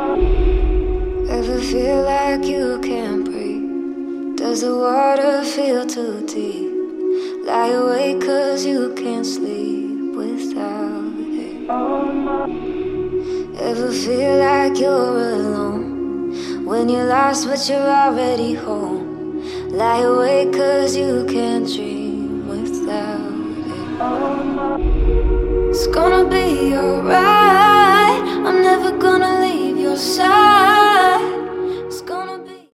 Ever feel like you can't breathe? Does the water feel too deep? Lie awake 'cause you can't sleep without it. Ever feel like you're alone? When you're lost but you're already home. Lie awake 'cause you can't dream without it. It's gonna be alright. I'm never gonna leave your side.